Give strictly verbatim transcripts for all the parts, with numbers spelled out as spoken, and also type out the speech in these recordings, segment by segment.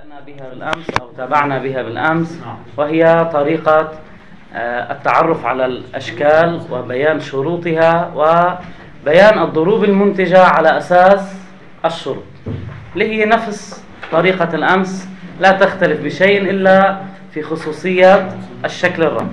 بدأنا بها بالأمس أو تابعنا بها بالأمس، وهي طريقة التعرف على الأشكال وبيان شروطها وبيان الضروب المنتجة على أساس الشروط، اللي هي نفس طريقة الأمس، لا تختلف بشيء إلا في خصوصية الشكل الرابع.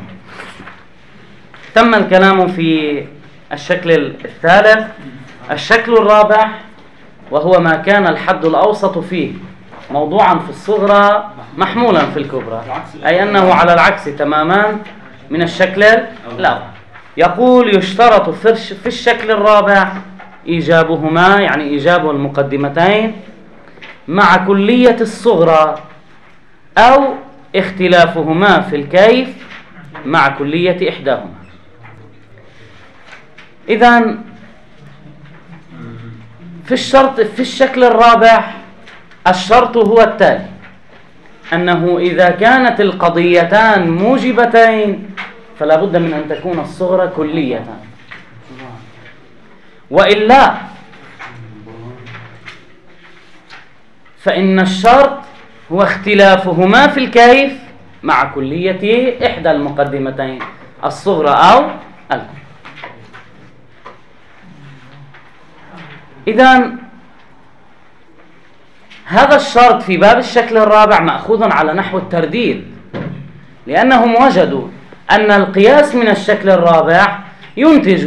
تم الكلام في الشكل الثالث. الشكل الرابع وهو ما كان الحد الأوسط فيه موضوعا في الصغرى محمولا في الكبرى، أي أنه على العكس تماما من الشكل الأول. يقول يشترط في الشكل الرابع إيجابهما، يعني إيجاب المقدمتين مع كلية الصغرى، أو اختلافهما في الكيف مع كلية إحداهما. إذن في الشرط في الشكل الرابع الشرط هو التالي: أنه إذا كانت القضيتان موجبتين فلا بد من أن تكون الصغرى كلية، وإلا فإن الشرط هو اختلافهما في الكيف مع كلية إحدى المقدمتين الصغرى أو الكبرى. إذن هذا الشرط في باب الشكل الرابع مأخوذ على نحو الترديد، لأنهم وجدوا أن القياس من الشكل الرابع ينتج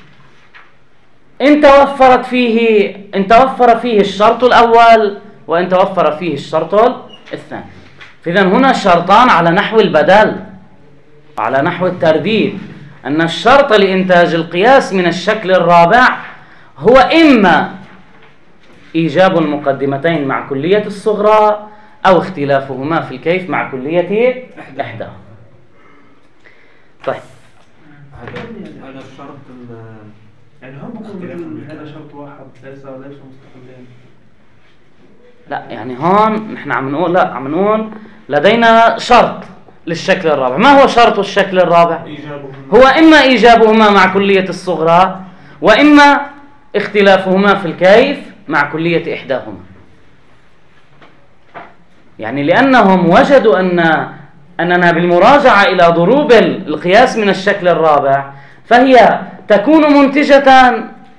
إن توفرت فيه إن توفر فيه الشرط الأول وإن توفر فيه الشرط الثاني. فإذن هنا شرطان على نحو البدل، على نحو الترديد، أن الشرط لإنتاج القياس من الشكل الرابع هو إما إيجاب المقدمتين مع كلية الصغرى أو اختلافهما في الكيف مع كلية إحداهما. طيب، هذا الشرط يعني هم بيقولوا هذا شرط واحد ليس ليس مستقلين. لا، يعني هون نحن عم نقول لا عم نقول لدينا شرط للشكل الرابع. ما هو شرط الشكل الرابع؟ هو إما إيجابهما مع كلية الصغرى وإما اختلافهما في الكيف مع كلية إحداهما. يعني لأنهم وجدوا أن أننا بالمراجعة إلى ضروب القياس من الشكل الرابع فهي تكون منتجة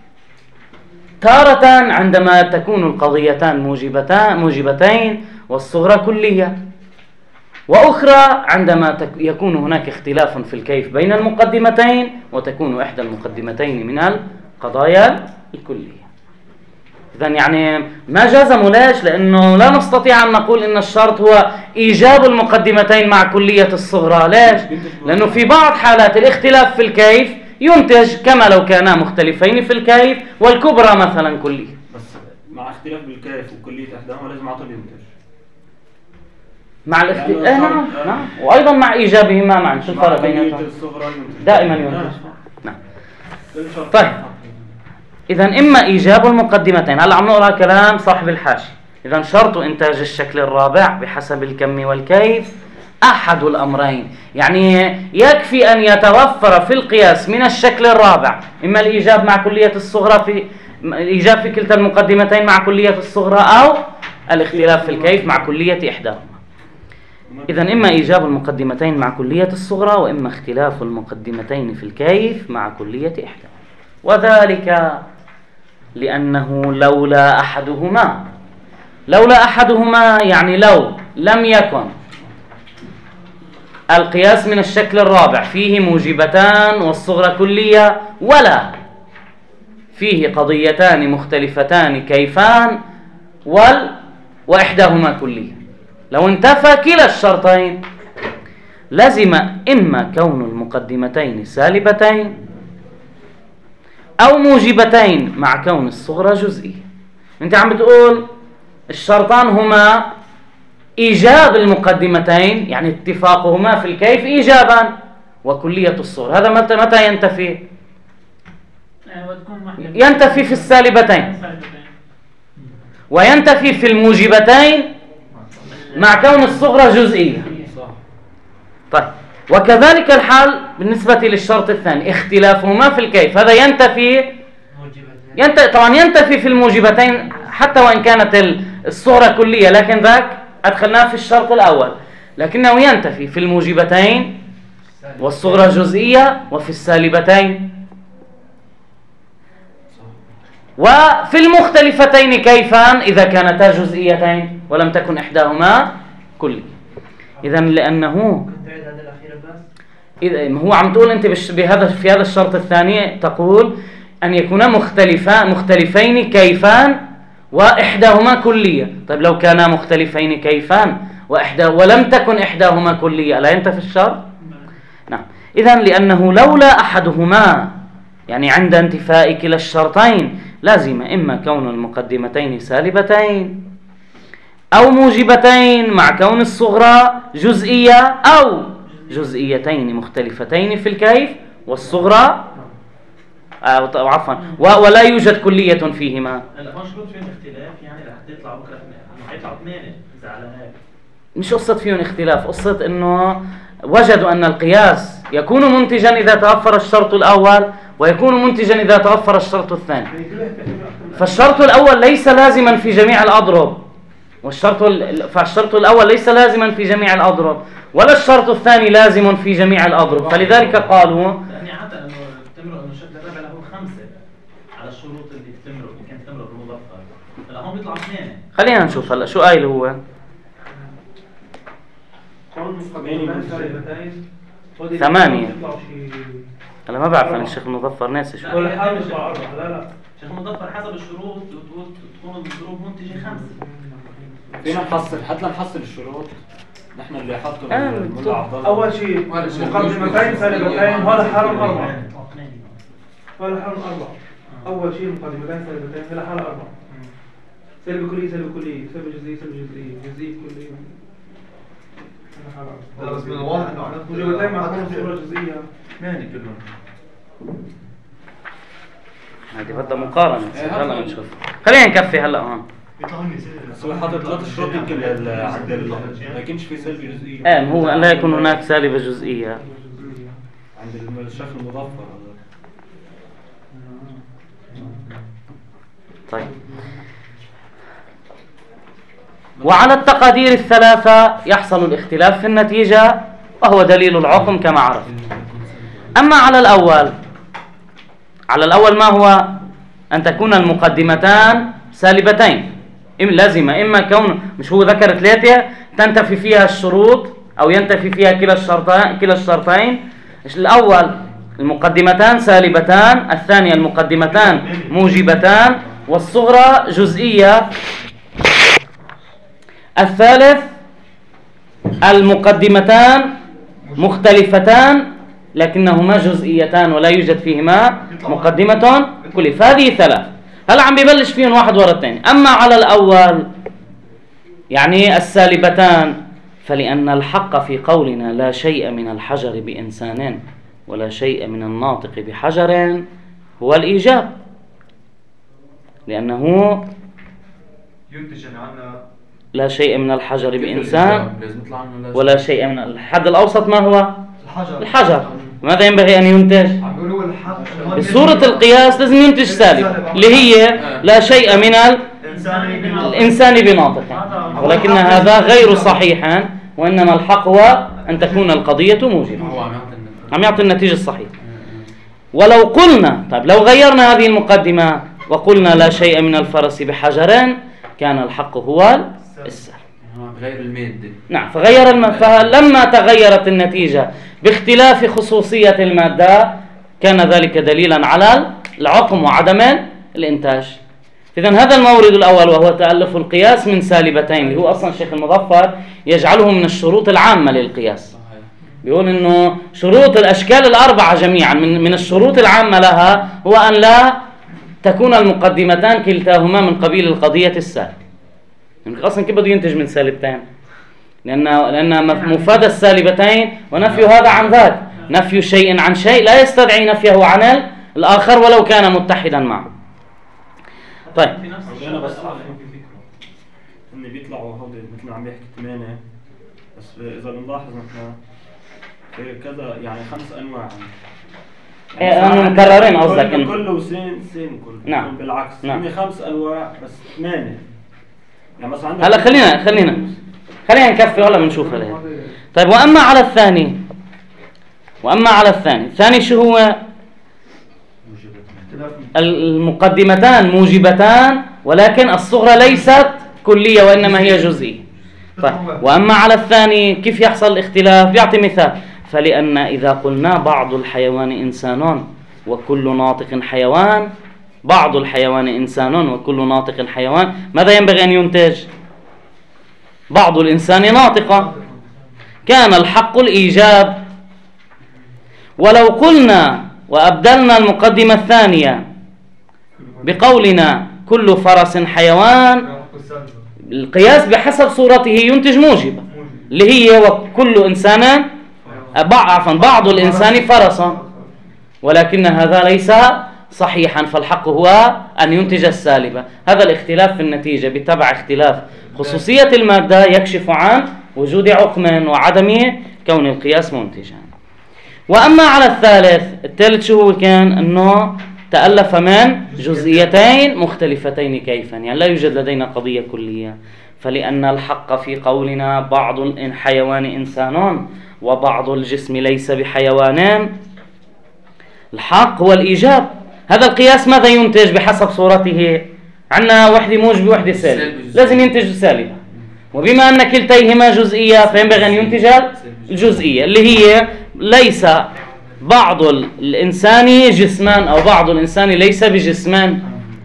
تارة عندما تكون القضيتان موجبتان موجبتين والصغرى كلية، وأخرى عندما يكون هناك اختلاف في الكيف بين المقدمتين وتكون إحدى المقدمتين من القضايا الكلية. إذن يعني ما جازموا. ليش؟ لأنه لا نستطيع أن نقول إن الشرط هو إيجاب المقدمتين مع كلية الصغرى. ليش؟ لأنه في بعض حالات الاختلاف في الكيف ينتج كما لو كانا مختلفين في الكيف والكبرى مثلا كلية. بس مع اختلاف بالكيف وكلية إحداهما لازم عطل ينتج مع الاختلاف. يعني نعم آه. نعم، وأيضا مع إيجابهما معا. شو الفرق بينهم؟ دائما ينتج. نعم. طيب، إذن إما إيجاب المقدمتين. هلا عم نقرأ كلام صاحب الحاشية. إذن شرط إنتاج الشكل الرابع بحسب الكم والكيف أحد الأمرين، يعني يكفي أن يتوفر في القياس من الشكل الرابع إما الإيجاب مع كلية الصغرى في الإيجاب في كلتا المقدمتين مع كلية الصغرى أو الاختلاف في الكيف مع كلية إحداهما. إذن إما إيجاب المقدمتين مع كلية الصغرى وإما اختلاف المقدمتين في الكيف مع كلية إحداهما. وذلك لأنه لولا أحدهما لولا أحدهما يعني لو لم يكن القياس من الشكل الرابع فيه موجبتان والصغرى كلية، ولا فيه قضيتان مختلفتان كيفان وال وإحداهما كلية، لو انتفى كلا الشرطين لزم إما كون المقدمتين سالبتين أو موجبتين مع كون الصغرى جزئية. أنت عم بتقول الشرطان هما إيجاب المقدمتين، يعني اتفاقهما في الكيف إيجابا، وكلية الصغرى. هذا متى متى ينتفي؟ ينتفي في السالبتين وينتفي في الموجبتين مع كون الصغرى جزئية. طيب، وكذلك الحال بالنسبة للشرط الثاني اختلافهما في الكيف. هذا ينتفي ينتفي طبعا ينتفي في الموجبتين حتى وإن كانت الصغرى كلية، لكن ذاك أدخلناه في الشرط الأول، لكنه ينتفي في الموجبتين والصغرى جزئية وفي السالبتين. وفي المختلفتين كيفان إذا كانتا جزئيتين ولم تكن إحداهما كلية. إذن لأنه إذا هو عم تقول أنت بهذا في هذا الشرط الثاني تقول أن يكونا مختلفان مختلفين كيفان وإحداهما كلية. طيب لو كانا مختلفين كيفان وإحدى ولم تكن إحداهما كلية لا ينتفي الشرط؟ نعم. إذن لأنه لولا أحدهما يعني عند انتفاء كلا الشرطين لازم إما كون المقدمتين سالبتين أو موجبتين مع كون الصغرى جزئية أو جزئيتين مختلفتين في الكيف والصغرى آه عفوا ولا يوجد كلية فيهما. الأخوان شروط فيهم اختلاف يعني رح تطلع بكرة حيطلعوا اثنين إذا على هيك. مش قصة فيهم اختلاف، قصة إنه وجدوا أن القياس يكون منتجا إذا توفر الشرط الأول ويكون منتجا إذا توفر الشرط الثاني. فالشرط الأول ليس لازما في جميع الأضرب، والشرط فالشرط الأول ليس لازما في جميع الأضرب ولا الشرط الثاني لازم في جميع الأضرب. فلذلك قالوا يعني حتى أنه بتمرق أنه الشكل الرابع له خمسة على الشروط اللي بتمرق اللي كانت تمرق بالمظفر، هلا هون بيطلع اثنين. خلينا نشوف هلا شو قايل هو. ثمانية. أنا ما بعرف عن الشيخ المظفر ناسي شو. ولا حاجة يطلع أربعة. لا لا. الشيخ المظفر حسب الشروط تكون الضروب منتجة خمسة. فينا نحصل حتى نحصل الشروط نحن اللي حطوا آه المولى عبد الله. أول شيء مقدمتين سالبتين هذا حرم أربعة. هذا حرم أربعة. أول شيء مقدمتين سالبتين هذا حرم أربعة. سالب كلية سالب كلية سالب جزئية سالب جزئية جزئية كلية. لا بس من الواضح انه احنا موجبتين مع كل صورة جزئية. ماني كلهم. هذه بدها مقارنة. هلا نشوف. خلينا نكفي هلا هون. بس هو حاطط ثلاث شروط يمكن عند ال ما يكونش في سالب جزئية. آه هو لا يكون هناك سالبة جزئية. عند الشيخ المظفر. طيب. وعلى التقادير الثلاثة يحصل الاختلاف في النتيجة وهو دليل العقم كما عرف. أما على الأول على الأول ما هو؟ أن تكون المقدمتان سالبتين لازمة، إما كون مش هو ذكر ثلاثة تنتفي فيها الشروط أو ينتفي فيها كلا الشرطين كلا الشرطين. الأول المقدمتان سالبتان، الثانية المقدمتان موجبتان والصغرى جزئية، الثالث المقدمتان مختلفتان لكنهما جزئيتان ولا يوجد فيهما مقدمة كلية. فهذه ثلاث. هلا عم ببلش فيهم واحد ورا الثاني. أما على الأول يعني السالبتان فلأن الحق في قولنا لا شيء من الحجر بإنسان ولا شيء من الناطق بحجر هو الإيجاب، لأنه ينتج عنا لا شيء من الحجر بإنسان ولا شيء من الحد الأوسط ما هو؟ الحجر. الحجر. ماذا ينبغي أن ينتج؟ بصورة القياس لازم ينتج سالب اللي هي لا شيء من الإنسان بناطق، ولكن هذا غير صحيح، وإنما الحق هو أن تكون القضية موجبة. عم يعطي النتيجة الصحيحة. ولو قلنا طيب لو غيرنا هذه المقدمة وقلنا لا شيء من الفرس بحجر كان الحق هو السالب. غير المادة. نعم. فغير الم... فلما تغيرت النتيجة باختلاف خصوصية المادة كان ذلك دليلا على العقم وعدم الإنتاج. إذن هذا المورد الأول وهو تألف القياس من سالبتين اللي هو أصلا الشيخ المظفر يجعله من الشروط العامة للقياس. بيقول إنه شروط الأشكال الأربعة جميعا من من الشروط العامة لها هو أن لا تكون المقدمتان كلتاهما من قبيل القضية السالب. يعني أصلا كيف بده ينتج من سالبتين؟ لأن لأن مفاد السالبتين ونفي هذا عن ذاك، نفي شيء عن شيء لا يستدعي نفيه عن الآخر ولو كان متحدا معه. طيب. أنا بس إن بيطلعوا هودي مثل ما عم بيحكي ثمانية، بس إذا بنلاحظ نحن في كذا يعني خمس أنواع. يعني أنا مكررين قصدك كله كله سين سين كله. نعم. بالعكس. نعم. هني خمس أنواع بس ثمانية. يعني مثلا عندك هلا خلينا خلينا خلينا نكفي ولا بنشوف عليه. طيب وأما على الثاني وأما على الثاني الثاني شو هو؟ المقدمتان موجبتان، ولكن الصغرى ليست كلية وإنما هي جزئية. طيب وأما على الثاني كيف يحصل الاختلاف؟ بيعطي مثال: فلأن إذا قلنا بعض الحيوان إنسان وكل ناطق حيوان، بعض الحيوان إنسان وكل ناطق حيوان، ماذا ينبغي أن ينتج؟ بعض الإنسان ناطقة، كان الحق الإيجاب. ولو قلنا وأبدلنا المقدمة الثانية بقولنا كل فرس حيوان، القياس بحسب صورته ينتج موجبة اللي هي وكل إنسان عفوا بعض الإنسان فرسا، ولكن هذا ليس صحيحا، فالحق هو أن ينتج السالبة. هذا الاختلاف في النتيجة بتبع اختلاف خصوصية المادة يكشف عن وجود عقم وعدم كون القياس منتجا. وأما على الثالث، الثالث شو هو كان؟ أنه تألف من جزئيتين مختلفتين كيفا، يعني لا يوجد لدينا قضية كلية. فلأن الحق في قولنا بعض الحيوان إنسان وبعض الجسم ليس بحيوانان، الحق هو الإيجاب. هذا القياس ماذا ينتج بحسب صورته؟ عندنا وحدة موجبة وحدة سالبة، لازم ينتج سالبة، وبما أن كلتيهما جزئية فينبغي أن ينتج الجزئية اللي هي ليس بعض الإنسان جسمان أو بعض الإنسان ليس بجسمان،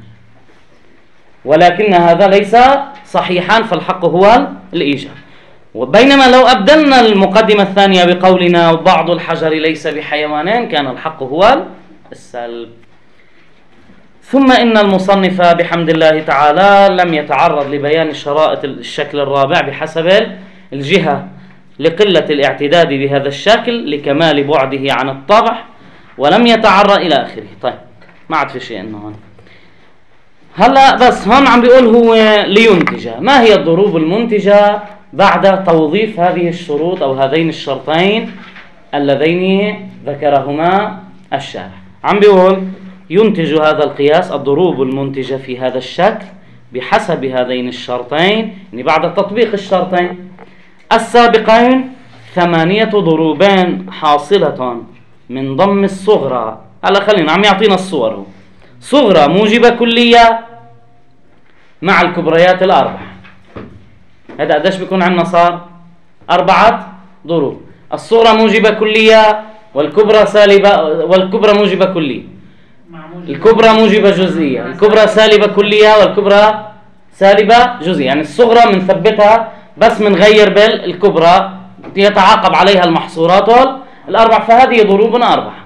ولكن هذا ليس صحيحا، فالحق هو الإيجاب. وبينما لو أبدلنا المقدمة الثانية بقولنا بعض الحجر ليس بحيوانين، كان الحق هو السلب. ثم إن المصنف بحمد الله تعالى لم يتعرض لبيان شرائط الشكل الرابع بحسب الجهة لقلة الاعتداد بهذا الشكل لكمال بعده عن الطبع، ولم يتعرض إلى آخره. طيب ما عاد في شيء إنه هون هلا، بس هون عم بيقول هو لينتج. ما هي الضروب المنتجة بعد توظيف هذه الشروط أو هذين الشرطين اللذين ذكرهما الشارح؟ عم بيقول ينتج هذا القياس الضروب المنتجة في هذا الشكل بحسب هذين الشرطين، يعني بعد تطبيق الشرطين السابقين ثمانية ضروبان حاصلة من ضم الصغرى. هلا خلينا عم يعطينا الصور. صغرى موجبة كلية مع الكبريات الأربع. هذا قديش بيكون عندنا؟ صار أربعة ضروب. الصغرى موجبة كلية والكبرى سالبة، والكبرى موجبة كلية، الكبرى موجبة جزئية، الكبرى سالبة كلية والكبرى سالبة جزئية. يعني الصغرى بنثبتها بس بنغير بالكبرى يتعاقب عليها المحصورات الأربع، فهذه ضروب أربعة.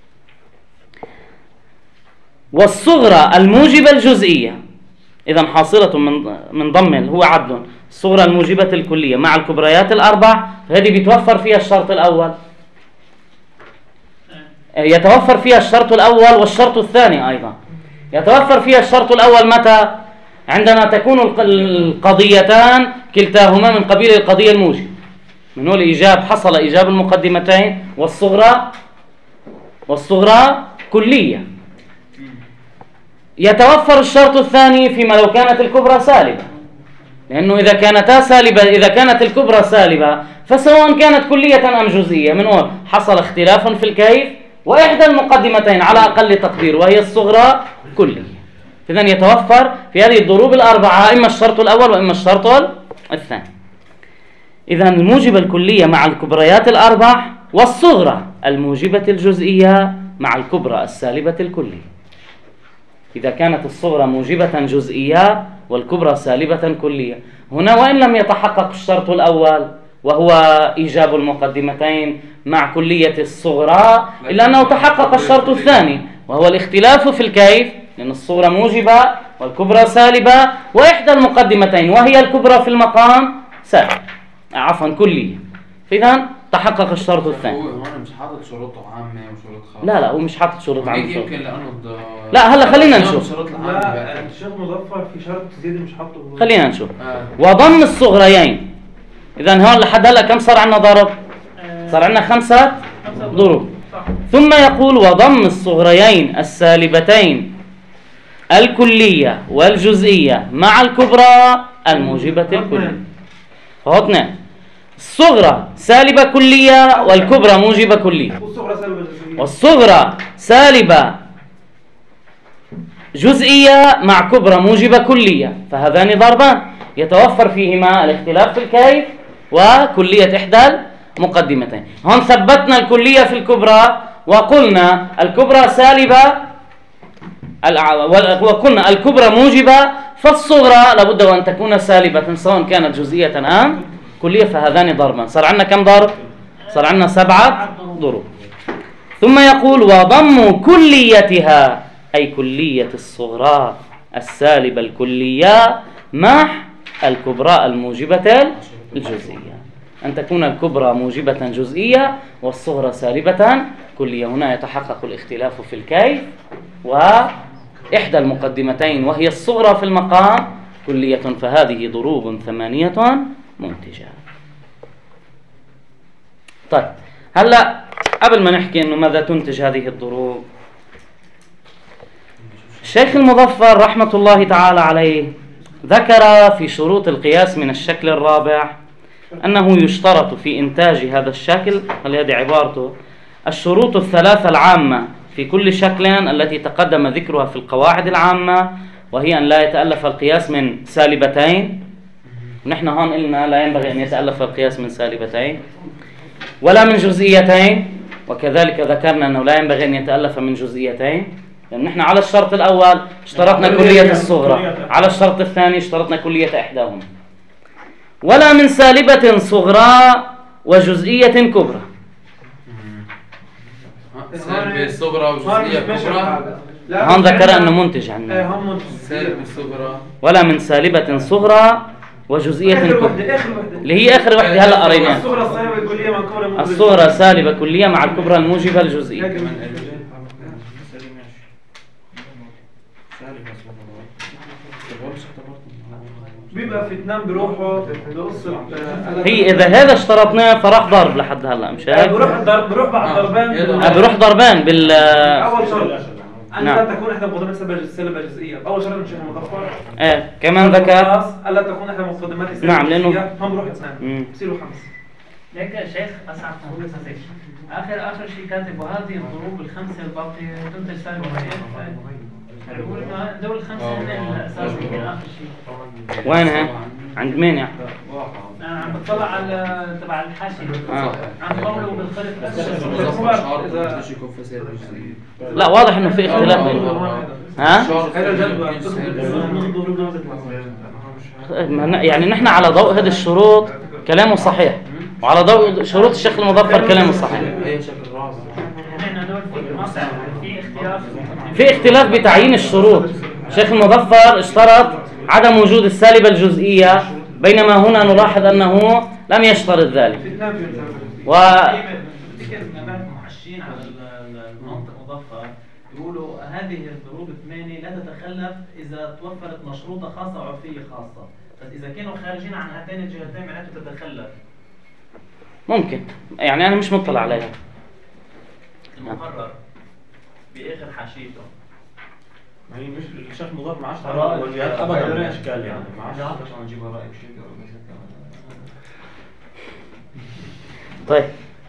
والصغرى الموجبة الجزئية إذا حاصلة من من ضمن هو عدل الصغرى الموجبة الكلية مع الكبريات الأربع، فهذه بيتوفر فيها الشرط الأول، يتوفر فيها الشرط الأول والشرط الثاني أيضا. يتوفر فيها الشرط الأول متى؟ عندما تكون القضيتان كلتاهما من قبيل القضية الموجبة، من هو الإيجاب حصل إيجاب المقدمتين والصغرى والصغرى كلية. يتوفر الشرط الثاني فيما لو كانت الكبرى سالبة، لأنه إذا كانتا سالبة إذا كانت الكبرى سالبة فسواء كانت كلية أم جزئية، من هو حصل اختلاف في الكيف، وإحدى المقدمتين على أقل تقدير وهي الصغرى كلية. إذن يتوفر في هذه الضروب الأربعة إما الشرط الأول وإما الشرط الثاني. إذن الموجبة الكلية مع الكبريات الأربع، والصغرى الموجبة الجزئية مع الكبرى السالبة الكلية. إذا كانت الصغرى موجبة جزئية والكبرى سالبة كلية، هنا وإن لم يتحقق الشرط الأول وهو إيجاب المقدمتين مع كلية الصغرى، إلا أنه تحقق الشرط الثاني وهو الاختلاف في الكيف، لأن الصغرى موجبة والكبرى سالبة، وإحدى المقدمتين وهي الكبرى في المقام سالبة عفوا كلية، فإذا تحقق الشرط الثاني. هو هو مش حاطط شروط عامة وشروط خاصة. لا لا هو مش حاطط شروط عامة. يمكن لأنه الض... لا هلا خلينا نشوف. لا الشيخ مظفر في شرط زيادة مش حاطه. خلينا نشوف. آه. وضم الصغريين. إذا هون لحد هلا كم صار عندنا ضرب؟ صار عندنا خمسة ضروب. ثم يقول وضم الصغريين السالبتين الكلية والجزئية مع الكبرى الموجبة الكلية. فهو اثنين. الصغرى سالبة كلية والكبرى موجبة كلية. والصغرى سالبة جزئية. والصغرى سالبة جزئية مع كبرى موجبة كلية، فهذان ضربان يتوفر فيهما الاختلاف في الكيف وكلية إحدى المقدمتين. هون ثبتنا الكلية في الكبرى وقلنا الكبرى سالبة وقلنا الكبرى موجبة، فالصغرى لابد وأن تكون سالبة سواء كانت جزئية أم كلية، فهذان ضربان. صار عندنا كم ضرب؟ صار عندنا سبعة ضروب. ثم يقول وضم كليتها أي كلية الصغرى السالبة الكلية مع الكبرى الموجبة الجزئية، أن تكون الكبرى موجبة جزئية والصغرى سالبة كلية. هنا يتحقق الاختلاف في الكيف، وإحدى المقدمتين وهي الصغرى في المقام كلية، فهذه ضروب ثمانية منتجة. طيب هلأ قبل ما نحكي إنه ماذا تنتج هذه الضروب، الشيخ المظفر رحمة الله تعالى عليه ذكر في شروط القياس من الشكل الرابع أنه يشترط في إنتاج هذا الشكل، هذه عبارته: الشروط الثلاثة العامة في كل شكل التي تقدم ذكرها في القواعد العامة، وهي أن لا يتألف القياس من سالبتين، ونحن هون قلنا لا ينبغي أن يتألف القياس من سالبتين ولا من جزئيتين، وكذلك ذكرنا أنه لا ينبغي أن يتألف من جزئيتين، لأن نحن على الشرط الأول اشترطنا كلية الصغرى، على الشرط الثاني اشترطنا كلية إحداهما، ولا من سالبة صغرى وجزئية كبرى. سالبة صغرى وجزئية كبرى، هون ذكر أنه منتج عنا سالبة صغرى ولا من سالبة صغرى وجزئية كبرى، اللي هي آخر وحدة هلا قريناها. الصغرى سالبة كلية مع الكبرى. الصغرى سالبة كلية مع الكبرى الموجبة الجزئية. بيبقى في اثنين بيروحوا بقصة. هي إذا هذا اشترطناه فراح ضرب لحد هلا، مش هيك؟ بروح الضرب بروح بعد ضربان. آه، بروح ضربان بال أول شرط أن نعم. لا تكون إحدى مقدمات سالبة جزئية. أول شرط من الشيخ المظفر. ايه كمان ذكر ألا تكون إحدى مقدمات سالبة نعم، لأنه- جزئية. هم بروح اثنين بصيروا خمس. ليك يا شيخ اسعد اخر اخر شيء كاتب: وهذه الضروب الخمسه الباقيه تنتج سالب واحد. يقول انه دول الخمسه هن الاساس يمكن اخر شيء. وينها؟ عند مين يعني؟ انا عم بطلع على تبع الحاشيه آه. عم قوله بالخلف. مظفر شعار بدوش يكون في سالبة جزئية. لا واضح انه في اختلاف بينهم. ها؟ هذا الجدول يعني نحن على ضوء هذه الشروط كلامه صحيح، وعلى ضوء شروط الشيخ المظفر كلامه صحيح. ايه شكل رابع. نحن هدول في مصر في اختلاف في اختلاف بتعيين الشروط. الشيخ المظفر اشترط عدم وجود السالبة الجزئية، بينما هنا نلاحظ أنه لم يشترط ذلك. و محشين على المنطق مظفر يقولوا هذه الضروب الثمانية لا تتخلف إذا توفرت مشروطة خاصة وعرفية خاصة، بس إذا كانوا خارجين عن هاتين الجهتين معناته تتخلف. ممكن، يعني أنا مش مطلع عليها. المقرر بآخر حاشيته هي مش الشيخ مظفر ما عادش تعرف الوجهات ابدا من الاشكال، يعني ما عادش. طيب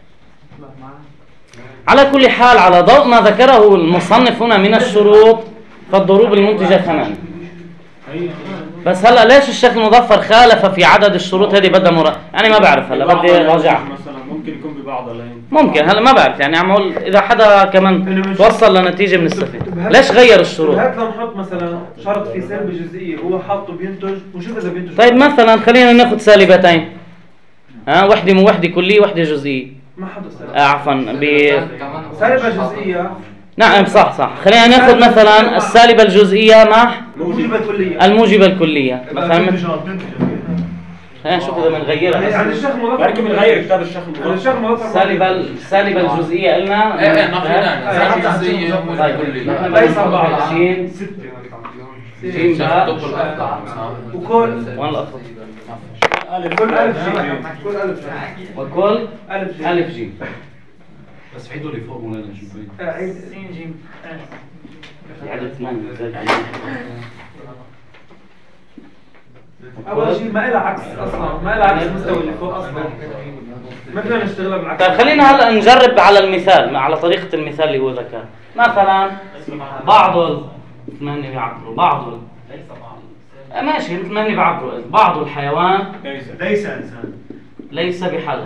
على كل حال على ضوء ما ذكره المصنف هنا من الشروط فالضروب المنتجة ثمانية. بس هلا ليش الشيخ المظفر خالف في عدد الشروط؟ هذه بدها مرا يعني ما بعرف، هلا بدي راجعها. مثلا ممكن يكون ببعضها لين ممكن، هلا ما بعرف، يعني عم اقول اذا حدا كمان توصل لنتيجة بنستفيد. ليش غير الشروط؟ هات لنحط مثلا شرط في سالبة جزئية هو حاطه بينتج ونشوف اذا بينتج. طيب مثلا خلينا ناخذ سالبتين، ها وحده مو وحده كلية وحده جزئية. ما حدا سالب. آه عفوا ب سالبة جزئية. نعم صح صح. خلينا ناخذ مثلا السالبة الجزئية مع موجبة كلية. الموجبة الكلية مثلا. خلينا نشوف اذا بنغيرها. يعني الشيخ مظفر بركي بنغير كتاب الشيخ مظفر. الشيخ مظفر السالبة السالبة الجزئية قلنا ايه ايه نقينا سالبة جزئية طيب كلية. ليس أربعة. جيم جيم باء وكل وين الأخر؟ كل ألف جيم. كل ألف جيم. وكل ألف جيم. ألف جيم. بس عيدوا لي فوق ولا شو عيد. سين جيم يعني اثنين زائد اول شيء ما لها عكس اصلا، ما لها عكس المستوى اللي فوق اصلا، ما فينا نشتغلها بالعكس. طيب خلينا هلا نجرب على المثال، على طريقة المثال اللي هو ذكر. مثلا بعض ال- مثل ما هن بيعبروا بعض ال- آه ماشي مثل ما هن بيعبروا بعض الحيوان ليس ليس انسان. ليس بحلال.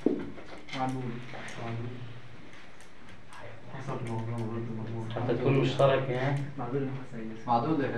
حتى تكون مشتركة يعني. معدول يا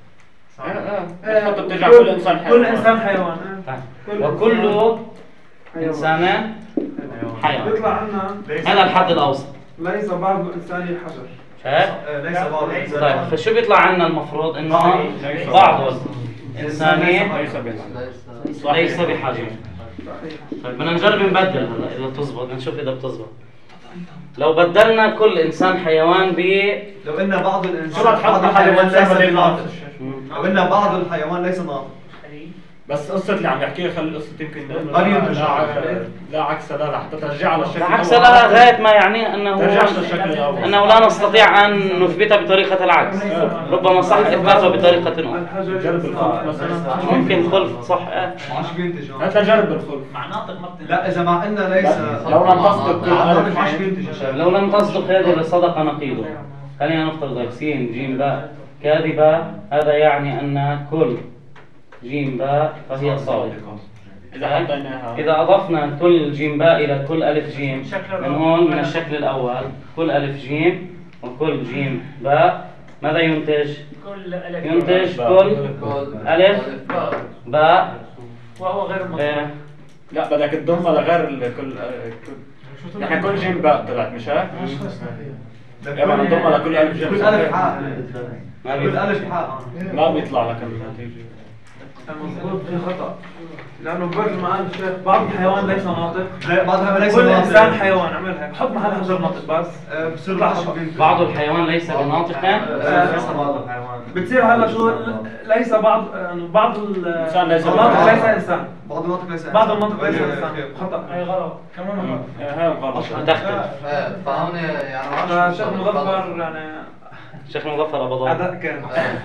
بتحط بترجع كل انسان حيوان. كل انسان حيوان. آه. طيب. وكل إنسان حيوان. بيطلع عنا هذا الحد الأوسط. ليس بعض الانسان الحجر. شايف؟ آه، ليس بعض الانسان. طيب فشو بيطلع عنا المفروض انه بعض الإنسان ليس بحال. ليس بحجر. طيب بدنا نجرب نبدل هلا اذا تزبط، نشوف اذا بتزبط. لو بدلنا كل انسان حيوان ب لو ان بعض الانسان شو بتحط بعض محل الحيوان الإنسان ليس ولا بناطق. مم. لو ان بعض الحيوان ليس ناطق. بس قصة اللي عم يحكيها خلي القصة يمكن قد ينتج. لا لا عكس لا لا حتى ترجع على الشكل عكس الأول. لها غاية ما يعني انه ترجع على الشكل الأول. انه لا نستطيع ان نثبتها بطريقة العكس، ربما صح اثباتها بطريقة اخرى. الحجر جرب الخلف مثلا. ممكن خلف صح. آه. مش بينتج. هات لنجرب بالخلف. مع ناطق ما بتنتج. لا اذا مع انه ليس لو لم تصدق كل أعتقد ألف مش عين. بينتج. لو لم تصدق هذه لصدق نقيضه. خلينا نفترض سين جيم باء كاذبة، هذا يعني ان كل جيم باء فهي صادقة. إذا حطيناها إذا أضفنا كل جيم باء إلى كل ألف جيم من هون من الشكل الأول، كل ألف جيم وكل جيم باء ماذا ينتج؟ كل ألف ينتج باء. كل ألف باء وهو غير مطلوب. باء. لا بدك تضمها لغير ال- كل كل يعني كل جيم باء طلعت مش هيك؟ يعني نضمها لكل ألف جيم. كل الف حاء. ما كل بيطلع. الف حاء. ما بيطلع لك النتيجة. المضبوط في خطأ، لأنه مثل ما قال الشيخ بعض الحيوان ليس ناطق. لا بعض الحيوان ليس كل ناطق. إنسان حيوان، عمل هيك، حط محل حجر ناطق بس. آه، بصير الحشر بينتج. بعض الحيوان ليس بناطق. آه، ليس بعض الحيوان. بتصير هلا شو ليس بعض يعني بعض إنسان ليس الناطق بناطق. ليس إنسان، بعض الناطق ليس بعض الناطق ليس أوكي، إنسان، أوكي. خطأ. أي غلط كمان غلط. هاي غلط. تختلف. فهون يعني فالشيخ مظفر يعني شيخ مظفر أبو ضار. أداء كان.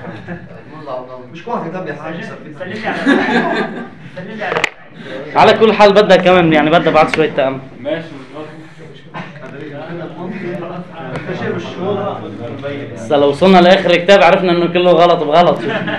مش واحد يتابع حاجه يصير فيه. سلم لي على السعيد. سلم لي على السعيد. على كل حال بدها كمان يعني بدها بعد شوية تأمل. ماشي تشير بالشهور. هسه لو وصلنا لاخر الكتاب عرفنا انه كله غلط بغلط.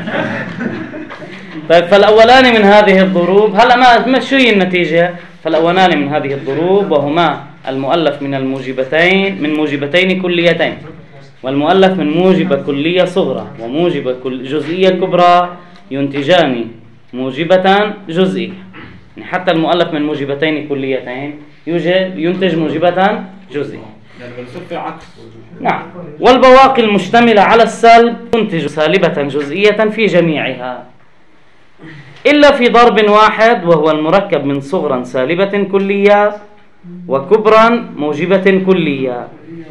طيب فالاولاني من هذه الضروب هلا ما ما شو هي النتيجه؟ فالاولاني من هذه الضروب وهما المؤلف من الموجبتين من موجبتين كليتين، والمؤلف من موجبة كلية صغرى وموجبة كل جزئية كبرى ينتجان موجبة جزئية. يعني حتى المؤلف من موجبتين كليتين يوجد ينتج موجبة جزئية. يعني بنصير في عكس. نعم. والبواقي المشتملة على السلب تنتج سالبة جزئية في جميعها إلا في ضرب واحد، وهو المركب من صغرى سالبة كلية وكبرى موجبة كلية.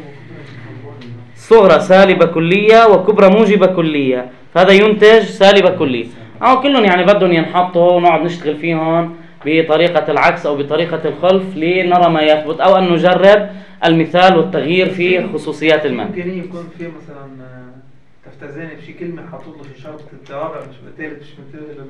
صغرى سالبة كلية وكبرى موجبة كلية، فهذا ينتج سالبة كلية. أو كلهم يعني بدهم ينحطوا ونقعد نشتغل فيهم بطريقة العكس أو بطريقة الخلف لنرى ما يثبت، أو أن نجرب المثال والتغيير في خصوصيات المادة. ممكن يكون في مثلا تفتزاني بشي كلمة حاطط له شي شرط التوابع مش بالتالي مش مثل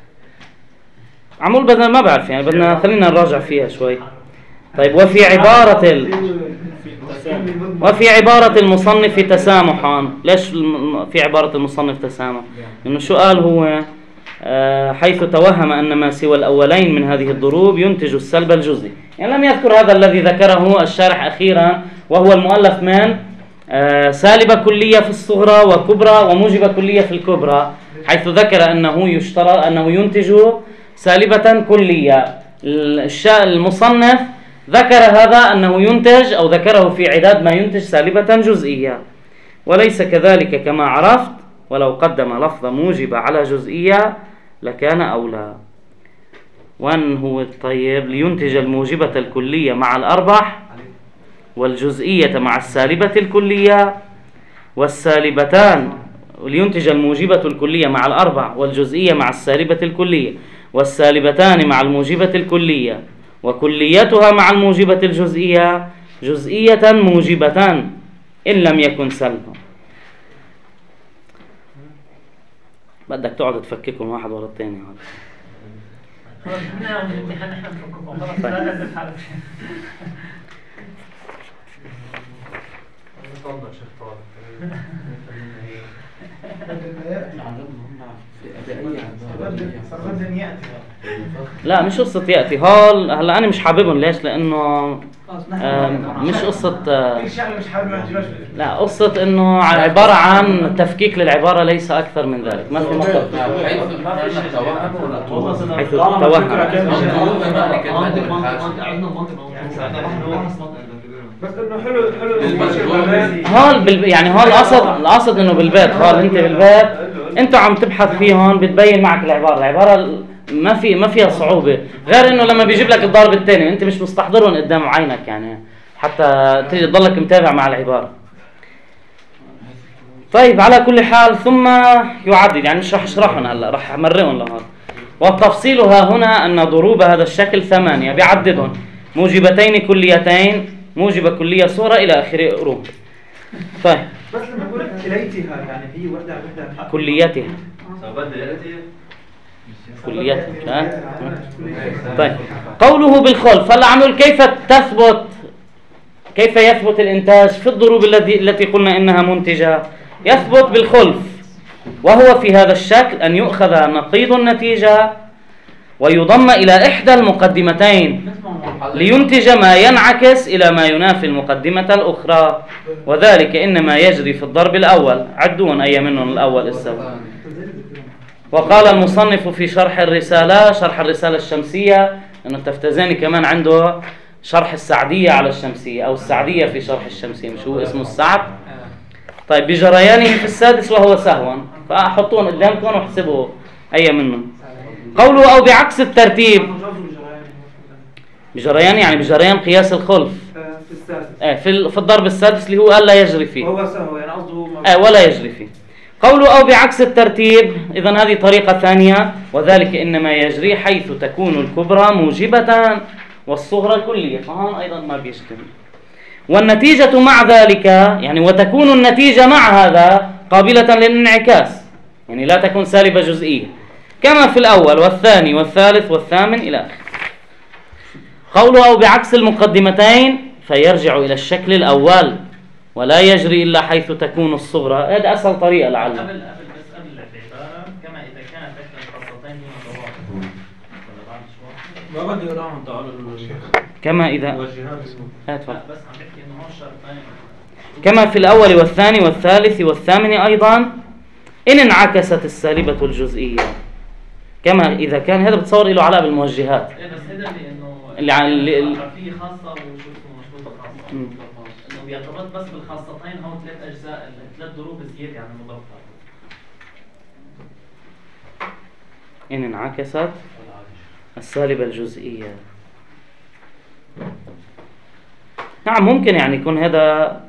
عمول بدنا ما بعرف يعني بدنا خلينا نراجع فيها شوي. طيب وفي عبارة ال... وفي عبارة المصنف تسامحا. ليش الم- في عبارة المصنف تسامح؟ لأنه شو قال هو آه، حيث توهم أن ما سوى الأولين من هذه الضروب ينتج السلب الجزئي. يعني لم يذكر هذا الذي ذكره الشارح أخيرا، وهو المؤلف من آه، سالبة كلية في الصغرى وكبرى وموجبة كلية في الكبرى، حيث ذكر أنه يشترى أنه ينتج سالبة كلية. الشا- المصنف ذكر هذا أنه ينتج أو ذكره في عداد ما ينتج سالبة جزئية، وليس كذلك كما عرفت، ولو قدم لفظ موجبة على جزئية لكان أولى. وأن هو طيب لينتج الموجبة الكلية مع الأربح والجزئية مع السالبة الكلية والسالبتان، لينتج الموجبة الكلية مع الأربع والجزئية مع السالبة الكلية والسالبتان مع الموجبة الكلية وكليتها مع الموجبة الجزئية جزئية موجبة إن لم يكن سلبا. بدك تقعد تفككهم واحد ورا الثاني هذا. خلاص احنا عم الامتحان احنا بنفككم خلاص لا تعزف حالك. لا مش قصة يأتي هول. هلا أنا مش حاببهم ليش؟ لأنه مش قصة لا قصة إنه عبارة عن تفكيك للعبارة ليس أكثر من ذلك. ما في مطلب حيث توهم. بس انه حلو حلو هول بال... يعني هول القصد القصد انه بالبيت. هول انت بالبيت انت عم تبحث فيهم بتبين معك العباره العباره ما في ما فيها صعوبه، غير انه لما بيجيب لك الضرب الثاني انت مش مستحضرهم قدام عينك يعني حتى تيجي تضلك متابع مع العباره. طيب على كل حال ثم يعدد يعني مش راح اشرحهم هلا راح امرقهم لهون. وتفصيلها هنا ان ضروب هذا الشكل ثمانيه بيعددهم موجبتين كليتين موجبة كلية صورة إلى آخره روم. طيب بس لما نقول كليتها يعني هي وحدة وحدة كليتها كليتها. طيب قوله بالخلف هلا عم نقول كيف تثبت كيف يثبت الإنتاج في الضروب التي التي قلنا إنها منتجة. يثبت بالخلف وهو في هذا الشكل أن يؤخذ نقيض النتيجة ويضم إلى إحدى المقدمتين لينتج ما ينعكس إلى ما ينافي المقدمة الأخرى، وذلك إنما يجري في الضرب الأول. عدون أي منهم الأول السبب. وقال المصنف في شرح الرسالة شرح الرسالة الشمسية أنه التفتزاني كمان عنده شرح السعدية على الشمسية أو السعدية في شرح الشمسية مش هو اسمه السعد. طيب بجريانه في السادس وهو سهوا فأحطون قدامكم واحسبوا أي منهم. قوله أو بعكس الترتيب بجريان يعني بجريان قياس الخلف في السادس آه في في الضرب السادس اللي هو ألا يجري فيه وهو سهو يعني قصده آه ولا يجري فيه. قوله أو بعكس الترتيب إذن هذه طريقة ثانية وذلك إنما يجري حيث تكون الكبرى موجبة والصغرى كلية فهون أيضا ما بيشتغل. والنتيجة مع ذلك يعني وتكون النتيجة مع هذا قابلة للانعكاس يعني لا تكون سالبة جزئية كما في الأول والثاني والثالث والثامن إلى آخره. قوله أو بعكس المقدمتين فيرجع إلى الشكل الأول ولا يجري إلا حيث تكون الصغرى. هذا أسهل طريقة لعله. قبل قبل بس قبل العبارة كما إذا كانت إحدى الخاصتين هي متوافقة ولا بعد شوي ما بدي أقراهم تعالوا كما إذا الوجهات هات فضل. بس عم بحكي إنه هون شرطين كما في الأول والثاني والثالث والثامن أيضا إن انعكست السالبة الجزئية كما إذا كان هذا بتصور له علاقة بالموجهات إيه بس هذا اللي إنه اللي عن اللي حرفية خاصة وشو مشروطة خاصة إنه بيرتبط بس بالخاصتين هون ثلاث أجزاء ثلاث ضروب زيادة عن المضافة. إن انعكست السالبة الجزئية. نعم ممكن يعني يكون هذا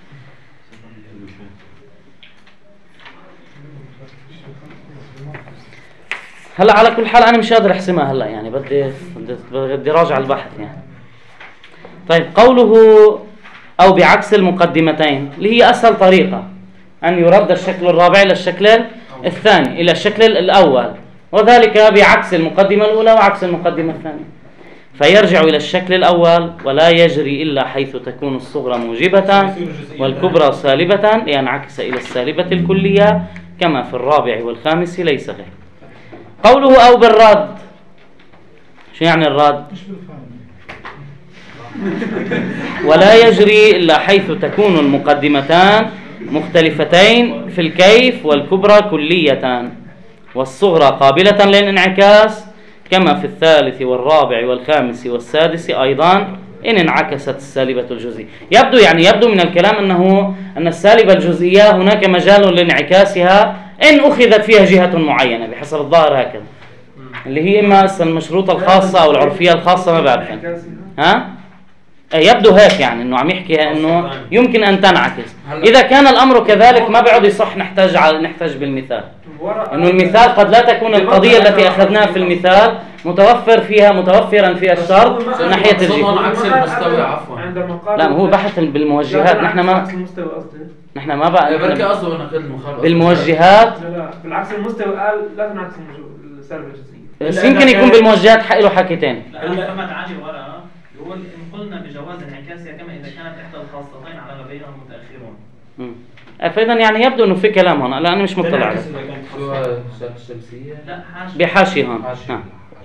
هلا على كل حال أنا مش قادر أحسمها هلا يعني بدي بدي راجع البحث يعني. طيب قوله أو بعكس المقدمتين اللي هي أسهل طريقة أن يرد الشكل الرابع إلى الشكل الثاني إلى الشكل الأول وذلك بعكس المقدمة الأولى وعكس المقدمة الثانية فيرجع إلى الشكل الأول ولا يجري إلا حيث تكون الصغرى موجبة والكبرى سالبة لينعكس إلى السالبة الكلية كما في الرابع والخامس ليس غير. قوله أو بالرد شو يعني الرد؟ ولا يجري إلا حيث تكون المقدمتان مختلفتين في الكيف والكبرى كلية والصغرى قابلة للانعكاس كما في الثالث والرابع والخامس والسادس أيضا إن انعكست السالبة الجزئية. يبدو يعني يبدو من الكلام أنه أن السالبة الجزئية هناك مجال لانعكاسها إن أخذت فيها جهة معينة بحسب الظاهر هكذا اللي هي إما المشروطة الخاصة أو العرفية الخاصة ما بعرف ها يبدو هيك يعني انه عم يحكي انه يمكن ان تنعكس. اذا كان الامر كذلك ما بعد يصح نحتاج على نحتاج بالمثال، انه المثال قد لا تكون القضيه التي اخذناها في المثال متوفر فيها متوفرا فيها الشرط من ناحيه الجهه. عكس المستوى عفوا. لا هو بحث بالموجهات، نحن ما نحن ما بقى بركي قصده انه قد المخالفه بالموجهات. لا لا بالعكس المستوى قال لا تنعكس السالب الجزئيه. بس يمكن يكون بالموجهات حق له حكي ثاني. لا محمد علي ورا يقول ان قلنا بجواز انعكاسها كما اذا كانت احدى الخاصتين على ما بينهم متاخرون. امم فاذا يعني يبدو انه في كلام هون، لا انا مش مطلع عليه. شو الشمسيه؟ لا حاشيه بحاشيه هون. نعم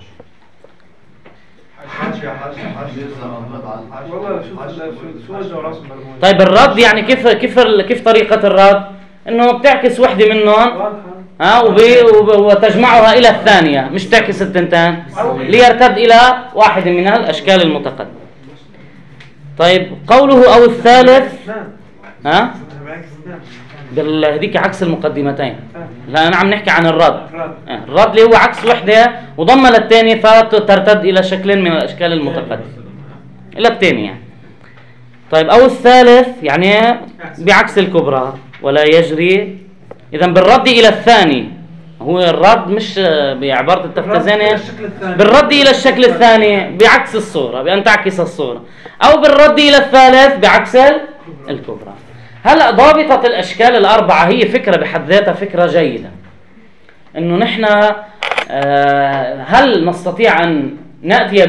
حاشية حاشية حاشية مضبوط على الحاشية. والله شو شو وجه راسهم بالموجه. طيب الرد يعني كيف كيف كيف طريقه الرد؟ انه بتعكس وحده منهم ها وبي وتجمعها الى الثانيه، مش تعكس التنتين ليرتد الى واحد من الاشكال المتقدمه. طيب قوله او الثالث ها هذيك عكس المقدمتين. لا انا عم نحكي عن الرد. الرد اللي هو عكس وحده وضم للثانيه فترتد الى شكل من الاشكال المتقدمه الى الثانيه يعني. طيب او الثالث يعني بعكس الكبرى ولا يجري. اذا بالرد الى الثاني، هو الرد مش بعباره التفتزاني، بالرد الى الشكل الثاني بعكس الصوره، بان تعكس الصوره، او بالرد الى الثالث بعكس الكبرى. هلا ضابطه الاشكال الاربعه هي فكره بحد ذاتها فكره جيده، انه نحن هل نستطيع ان ناتي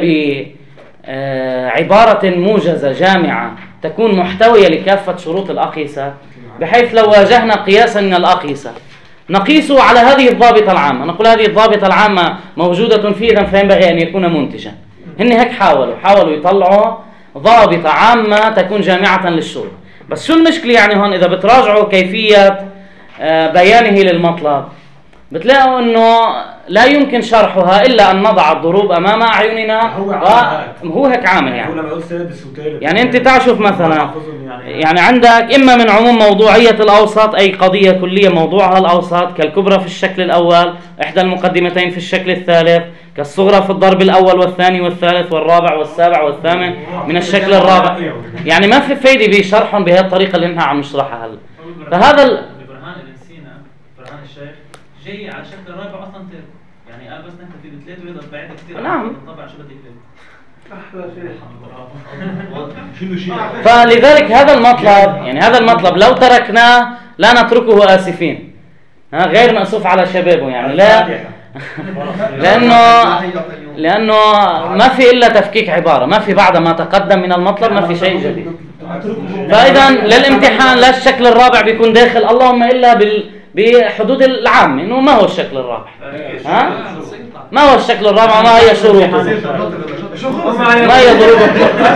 بعباره موجزه جامعه تكون محتويه لكافه شروط الاقيسه، بحيث لو واجهنا قياسا من الاقيسه نقيسه على هذه الضابطه العامه، نقول هذه الضابطه العامه موجوده فيه اذا فينبغي ان يكون منتجا. هن هيك حاولوا حاولوا يطلعوا ضابطه عامه تكون جامعه للشروط. بس شو المشكله يعني هون؟ اذا بتراجعوا كيفيه بيانه للمطلب بتلاقوا انه لا يمكن شرحها الا ان نضع الضروب امام اعيننا، وهو هيك عامل يعني. يعني انت تعشف مثلا يعني عندك اما من عموم موضوعيه الاوسط اي قضيه كليه موضوعها الاوسط، كالكبرى في الشكل الاول، احدى المقدمتين في الشكل الثالث، كالصغرى في الضرب الاول والثاني والثالث والرابع والسابع والثامن من الشكل الرابع. يعني ما في فايده بشرحهم بهي الطريقه اللي نحن عم نشرحها هلا. فهذا ال... برهان اللي نسينا برهان الشيخ جاي على الشكل الرابع اصلا ترم، يعني قال بس نكتفي بثلاثه ويضل بعيدها كثير. نعم طبعا شو بدك تقول؟ احلى شنو شيء. فلذلك هذا المطلب يعني هذا المطلب لو تركناه لا نتركه آسفين، ها غير مأسوف على شبابه يعني. لا لأنه لأنه ما في إلا تفكيك عبارة، ما في بعد ما تقدم من المطلب ما في شيء جديد. فإذا للامتحان لا الشكل الرابع بيكون داخل اللهم إلا بال بحدود العامة، إنه ما هو الشكل الرابع، ها ما هو الشكل الرابع، ما هي شروطه، ما هي ضروبه،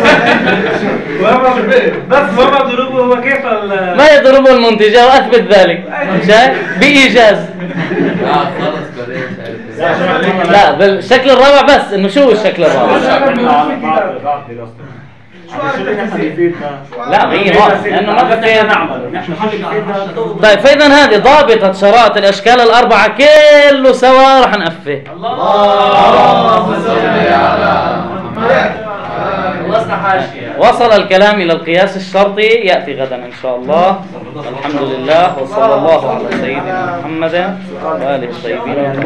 بس وما ضروبه هو كيف ما هي ضروبه المنتجة وأثبت ذلك بإيجاز. لا بالشكل الرابع بس، إنه شو الشكل الرابع؟ لا هي واضح لأنه ما في نعمل. طيب فإذا هذه ضابطة شرائط الأشكال الأربعة كله سوا رح نقفه. اللهم صل على محمد. وصل الكلام إلى القياس الشرطي، يأتي غدا إن شاء الله. الحمد لله وصلى الله على سيدنا محمد وآله الطيبين.